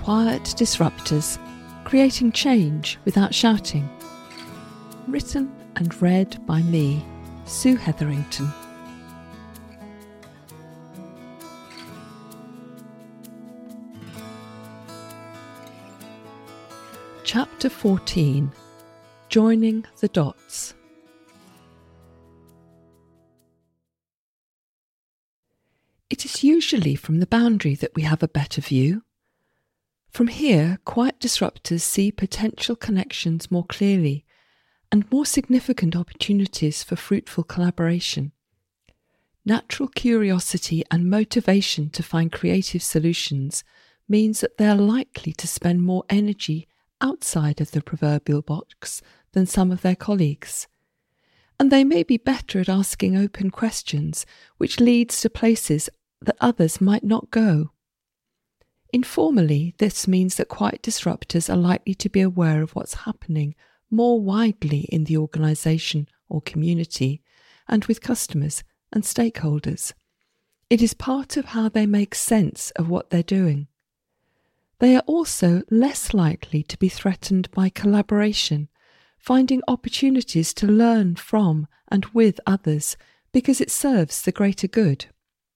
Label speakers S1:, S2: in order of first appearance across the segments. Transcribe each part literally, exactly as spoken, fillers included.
S1: Quiet Disruptors, Creating Change Without Shouting. Written and read by me, Sue Hetherington. Chapter fourteen. Joining the Dots. It is usually from the boundary that we have a better view. From here, quiet disruptors see potential connections more clearly and more significant opportunities for fruitful collaboration. Natural curiosity and motivation to find creative solutions means that they are likely to spend more energy outside of the proverbial box than some of their colleagues. And they may be better at asking open questions, which leads to places that others might not go. Informally, this means that quiet disruptors are likely to be aware of what's happening more widely in the organisation or community and with customers and stakeholders. It is part of how they make sense of what they're doing. They are also less likely to be threatened by collaboration, finding opportunities to learn from and with others because it serves the greater good.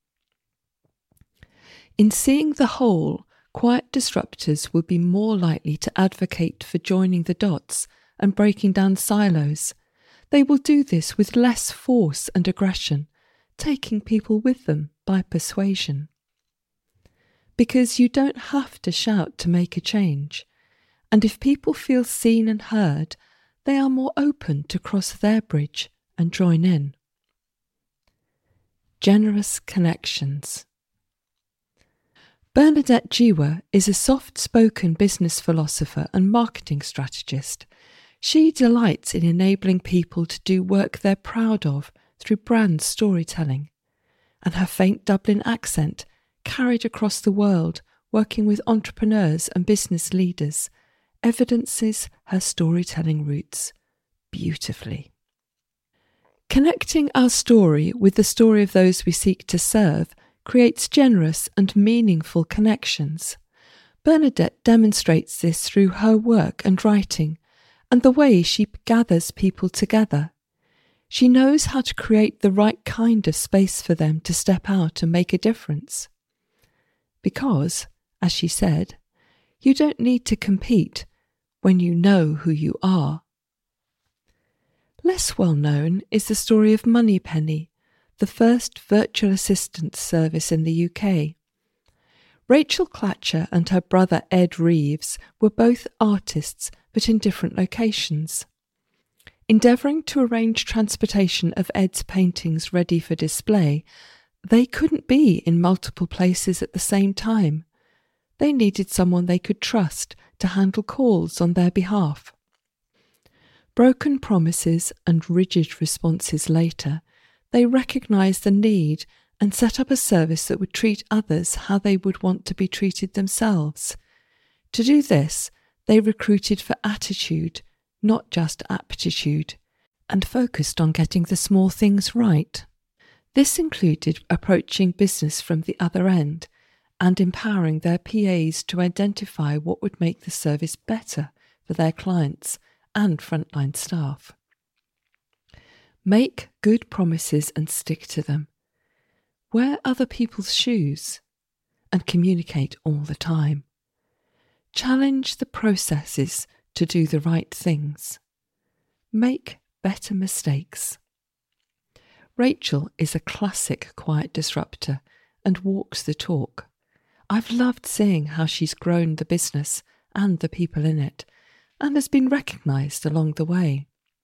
S1: In seeing the whole, quiet disruptors will be more likely to advocate for joining the dots and breaking down silos. They will do this with less force and aggression, taking people with them by persuasion. Because you don't have to shout to make a change, and if people feel seen and heard, they are more open to cross their bridge and join in. Generous connections. Bernadette Jiwa is a soft-spoken business philosopher and marketing strategist. She delights in enabling people to do work they're proud of through brand storytelling, and her faint Dublin accent, carried across the world working with entrepreneurs and business leaders, evidences her storytelling roots beautifully. Connecting our story with the story of those we seek to serve creates generous and meaningful connections. Bernadette demonstrates this through her work and writing and the way she gathers people together. She knows how to create the right kind of space for them to step out and make a difference. Because, as she said, you don't need to compete when you know who you are. Less well known is the story of Moneypenny, the first virtual assistant service in the U K. Rachel Clatcher and her brother Ed Reeves were both artists, but in different locations. Endeavouring to arrange transportation of Ed's paintings ready for display, they couldn't be in multiple places at the same time. They needed someone they could trust to handle calls on their behalf. Broken promises and rigid responses later, they recognised the need and set up a service that would treat others how they would want to be treated themselves. To do this, they recruited for attitude, not just aptitude, and focused on getting the small things right. This included approaching business from the other end and empowering their P As to identify what would make the service better for their clients and frontline staff. Make good promises and stick to them. Wear other people's shoes and communicate all the time. Challenge the processes to do the right things. Make better mistakes. Rachel is a classic quiet disruptor and walks the talk. I've loved seeing how she's grown the business and the people in it, and has been recognised along the way.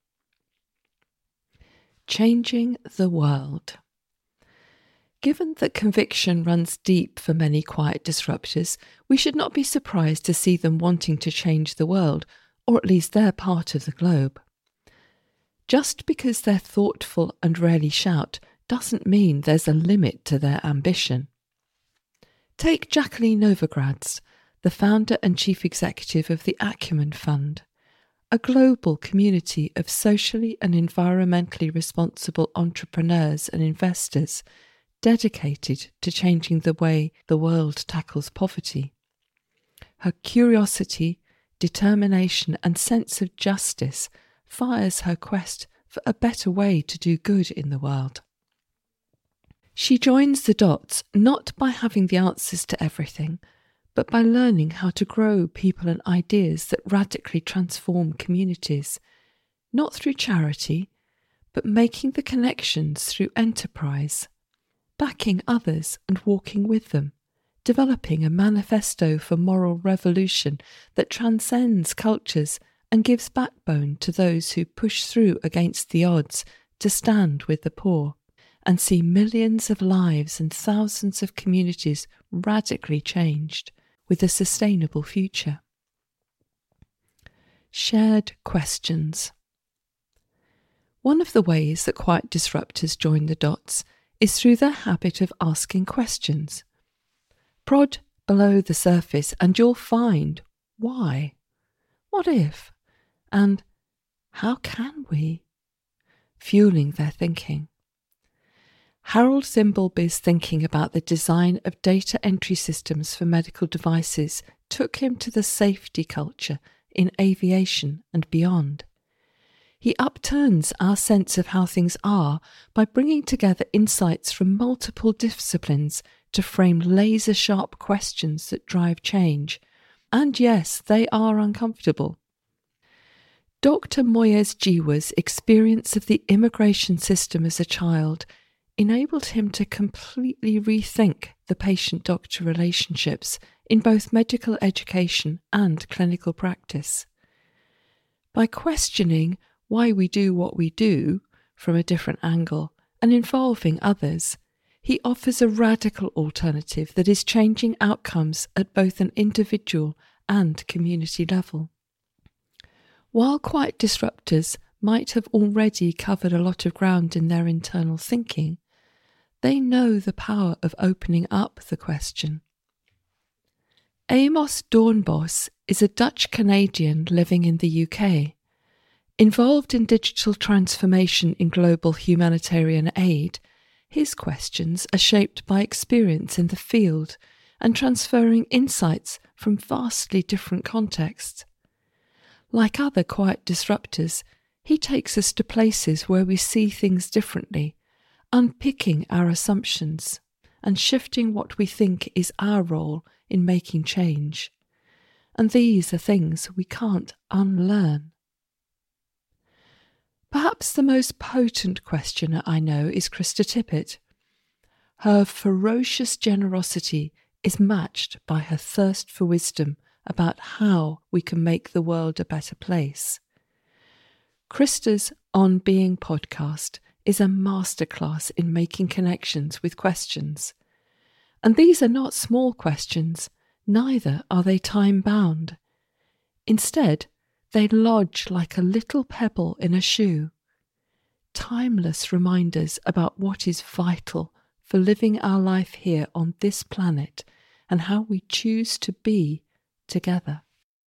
S1: Changing the world. Given that conviction runs deep for many quiet disruptors, we should not be surprised to see them wanting to change the world, or at least their part of the globe. Just because they're thoughtful and rarely shout doesn't mean there's a limit to their ambition. Take Jacqueline Novogratz, the founder and chief executive of the Acumen Fund, a global community of socially and environmentally responsible entrepreneurs and investors dedicated to changing the way the world tackles poverty. Her curiosity, determination, and sense of justice fires her quest for a better way to do good in the world. She joins the dots not by having the answers to everything, but by learning how to grow people and ideas that radically transform communities, not through charity, but making the connections through enterprise, backing others and walking with them, developing a manifesto for moral revolution that transcends cultures and gives backbone to those who push through against the odds to stand with the poor and see millions of lives and thousands of communities radically changed with a sustainable future. Shared questions. One of the ways that quiet disruptors join the dots is through their habit of asking questions. Prod below the surface and you'll find why, what if, and how can we, fueling their thinking. Harold Thimbleby's thinking about the design of data entry systems for medical devices took him to the safety culture in aviation and beyond. He upturns our sense of how things are by bringing together insights from multiple disciplines to frame laser-sharp questions that drive change. And yes, they are uncomfortable. Doctor Moyez Jiwa's experience of the immigration system as a child enabled him to completely rethink the patient-doctor relationships in both medical education and clinical practice. By questioning why we do what we do from a different angle and involving others, he offers a radical alternative that is changing outcomes at both an individual and community level. While quiet disruptors might have already covered a lot of ground in their internal thinking, they know the power of opening up the question. Amos Doornbos is a Dutch-Canadian living in the U K. Involved in digital transformation in global humanitarian aid, his questions are shaped by experience in the field and transferring insights from vastly different contexts. Like other quiet disruptors, he takes us to places where we see things differently, unpicking our assumptions and shifting what we think is our role in making change. And these are things we can't unlearn. Perhaps the most potent questioner I know is Krista Tippett. Her ferocious generosity is matched by her thirst for wisdom about how we can make the world a better place. Krista's On Being podcast is a masterclass in making connections with questions. And these are not small questions, neither are they time-bound. Instead, they lodge like a little pebble in a shoe, timeless reminders about what is vital for living our life here on this planet and how we choose to be together.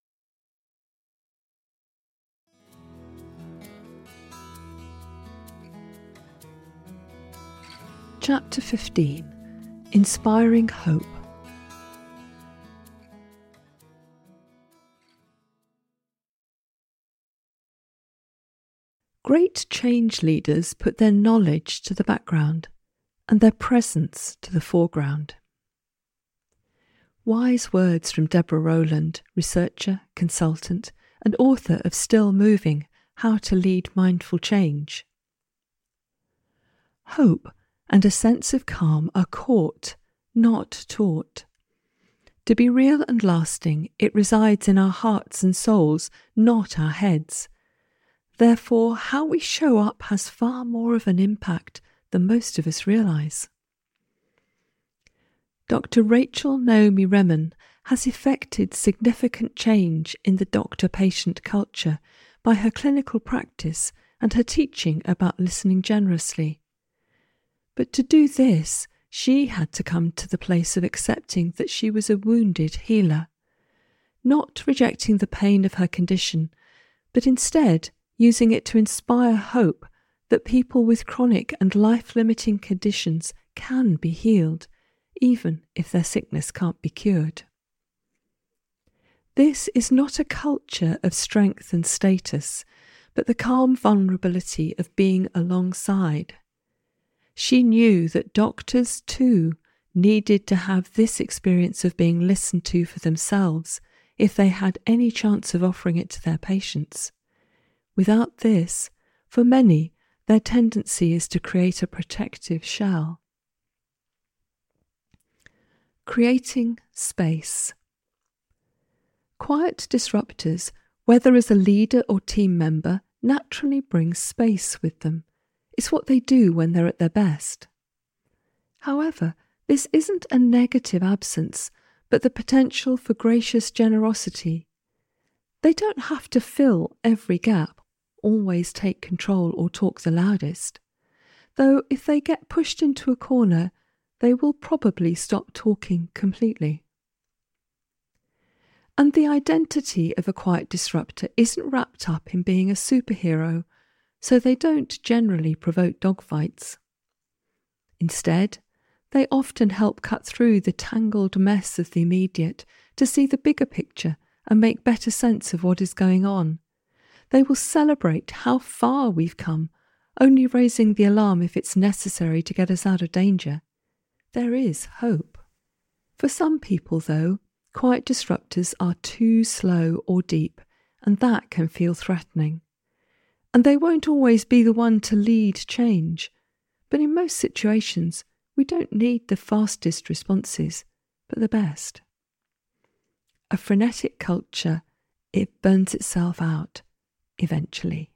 S1: Chapter fifteen. Inspiring Hope. Great change leaders put their knowledge to the background and their presence to the foreground. Wise words from Deborah Rowland, researcher, consultant, and author of Still Moving, How to Lead Mindful Change. Hope and a sense of calm are caught, not taught. To be real and lasting, it resides in our hearts and souls, not our heads. Therefore, how we show up has far more of an impact than most of us realise. Doctor Rachel Naomi Remen has effected significant change in the doctor-patient culture by her clinical practice and her teaching about listening generously. But to do this, she had to come to the place of accepting that she was a wounded healer, not rejecting the pain of her condition, but instead using it to inspire hope that people with chronic and life-limiting conditions can be healed, even if their sickness can't be cured. This is not a culture of strength and status, but the calm vulnerability of being alongside. She knew that doctors too needed to have this experience of being listened to for themselves if they had any chance of offering it to their patients. Without this, for many, their tendency is to create a protective shell. Creating space. Quiet disruptors, whether as a leader or team member, naturally bring space with them. It's what they do when they're at their best. However, this isn't a negative absence, but the potential for gracious generosity. They don't have to fill every gap, always take control or talk the loudest, though if they get pushed into a corner, they will probably stop talking completely. And the identity of a quiet disruptor isn't wrapped up in being a superhero, so they don't generally provoke dogfights. Instead, they often help cut through the tangled mess of the immediate to see the bigger picture and make better sense of what is going on. They will celebrate how far we've come, only raising the alarm if it's necessary to get us out of danger. There is hope. For some people, though, quiet disruptors are too slow or deep, and that can feel threatening. And they won't always be the one to lead change, but in most situations, we don't need the fastest responses, but the best. A frenetic culture, it burns itself out, eventually.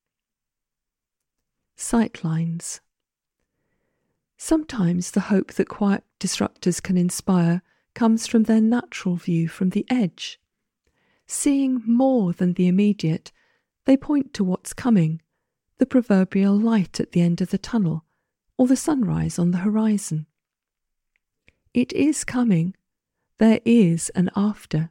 S1: Sightlines. Sometimes the hope that quiet disruptors can inspire comes from their natural view from the edge. Seeing more than the immediate, they point to what's coming, the proverbial light at the end of the tunnel, or the sunrise on the horizon. It is coming. There is an after.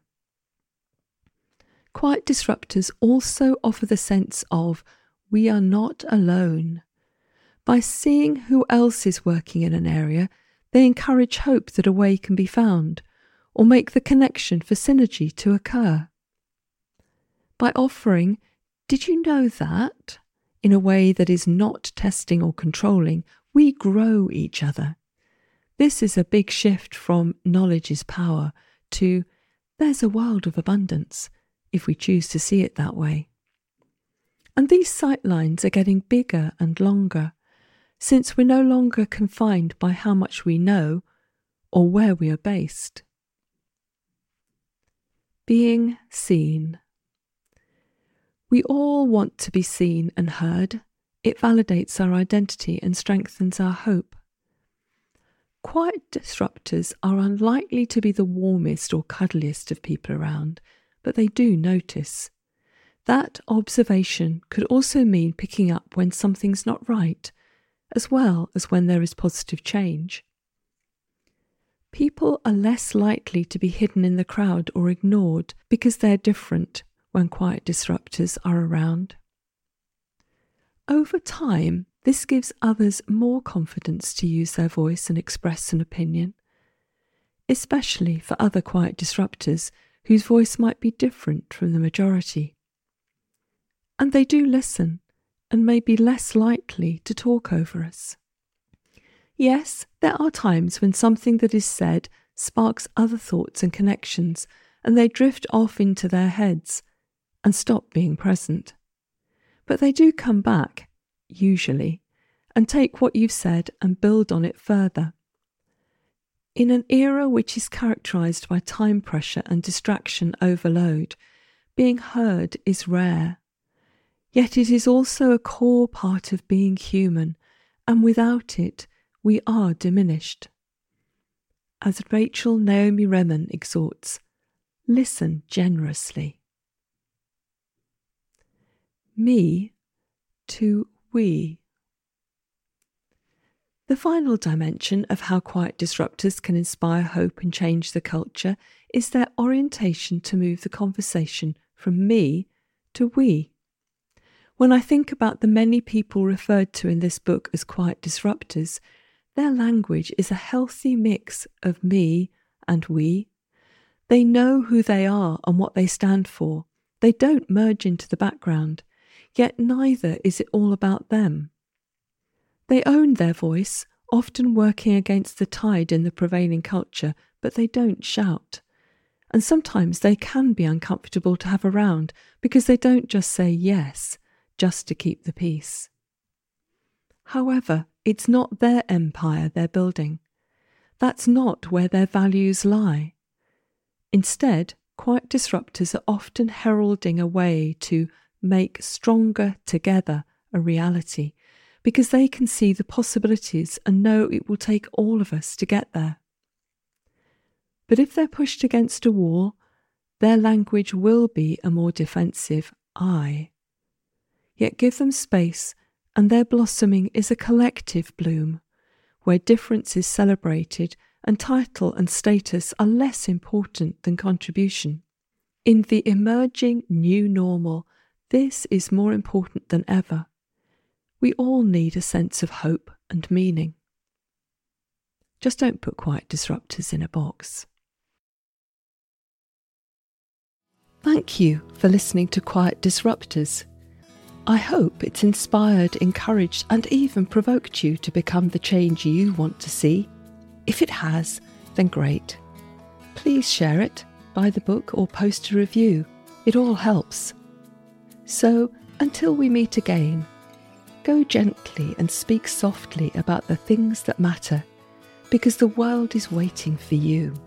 S1: Quiet disruptors also offer the sense of we are not alone. By seeing who else is working in an area, they encourage hope that a way can be found, or make the connection for synergy to occur. By offering, did you know that? In a way that is not testing or controlling, we grow each other. This is a big shift from knowledge is power to there's a world of abundance, if we choose to see it that way. And these sightlines are getting bigger and longer, since we're no longer confined by how much we know or where we are based. Being seen. We all want to be seen and heard. It validates our identity and strengthens our hope. Quiet disruptors are unlikely to be the warmest or cuddliest of people around, but they do notice. That observation could also mean picking up when something's not right, as well as when there is positive change. People are less likely to be hidden in the crowd or ignored because they're different when quiet disruptors are around. Over time, this gives others more confidence to use their voice and express an opinion, especially for other quiet disruptors whose voice might be different from the majority. And they do listen, and may be less likely to talk over us. Yes, there are times when something that is said sparks other thoughts and connections, and they drift off into their heads and stop being present. But they do come back, usually, and take what you've said and build on it further. In an era which is characterised by time pressure and distraction overload, being heard is rare. Yet it is also a core part of being human, and without it, we are diminished. As Rachel Naomi Remen exhorts, listen generously. Me to we. The final dimension of how quiet disruptors can inspire hope and change the culture is their orientation to move the conversation from me to we. When I think about the many people referred to in this book as quiet disruptors, their language is a healthy mix of me and we. They know who they are and what they stand for. They don't merge into the background, yet neither is it all about them. They own their voice, often working against the tide in the prevailing culture, but they don't shout. And sometimes they can be uncomfortable to have around because they don't just say yes, just to keep the peace. However, it's not their empire they're building. That's not where their values lie. Instead, quiet disruptors are often heralding a way to make stronger together a reality, because they can see the possibilities and know it will take all of us to get there. But if they're pushed against a wall, their language will be a more defensive I. Yet give them space, and their blossoming is a collective bloom, where difference is celebrated and title and status are less important than contribution. In the emerging new normal, this is more important than ever. We all need a sense of hope and meaning. Just don't put quiet disruptors in a box. Thank you for listening to Quiet Disruptors. I hope it's inspired, encouraged, and even provoked you to become the change you want to see. If it has, then great. Please share it, buy the book, or post a review. It all helps. So, until we meet again, go gently and speak softly about the things that matter, because the world is waiting for you.